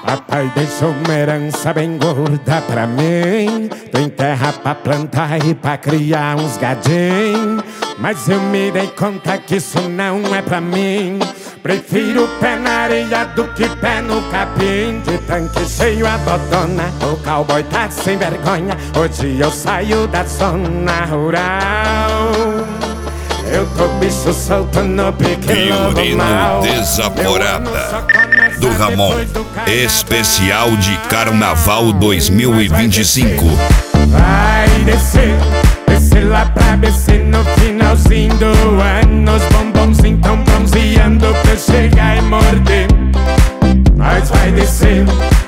Papai deixou uma herança bem gorda pra mim. Tem terra pra plantar e pra criar uns gadinhos. Mas eu me dei conta que isso não é pra mim. Prefiro pé na areia do que pé no capim. De tanque cheio a botona, o cowboy tá sem vergonha. Hoje eu saio da zona rural. Eu tô bicho solto no pique lobo mal. Desaforada do Ramon, especial de Carnaval 2025. Vai descer, descer lá pra BC no finalzinho do ano. Os bombons tão bronzeando pra eu chegar e morder. Mas vai descer,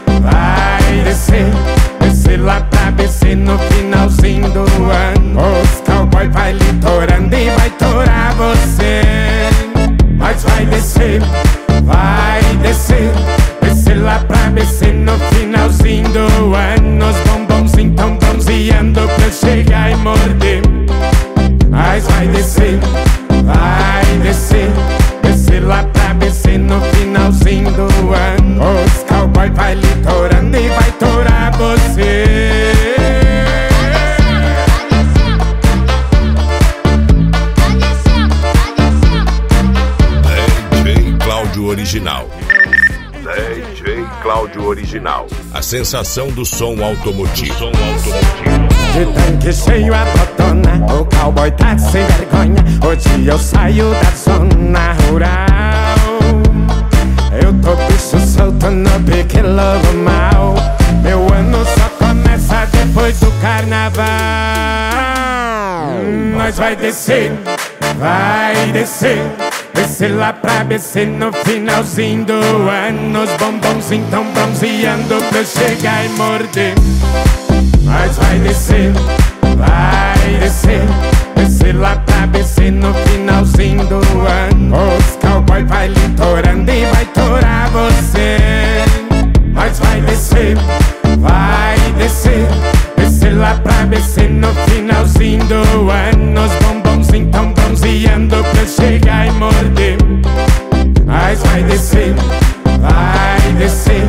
descer lá pra BC no finalzinho do ano. Os cowboy vai litorando e vai torar você. Mas vai descer, descer lá pra BC no finalzinho do ano. Os bombons tão bronzeando pra eu chegar e morder. Mas vai descer, descer lá pra BC no finalzinho do ano. Os cowboy vai litorando e vai torar você. DJ Cláudio Original. DJ Cláudio Original. A sensação do som automotivo. De tanque cheio a botona, o cowboy tá sem vergonha. Hoje eu saio da zona rural. Eu tô bicho solto no pique lobo mal. Meu ano só começa depois do carnaval. Mas vai descer, descer lá pra BC no finalzinho do ano. Os bombons tão bronzeando pra eu chegar e morder. Mas vai descer, descer lá pra BC no finalzinho do ano. Os cowboy vai litorando e vai torar você. Mas vai descer, descer lá pra BC no finalzinho do ano. Os bombons tão bronzeando pra eu chegar e morder. Mas vai descer,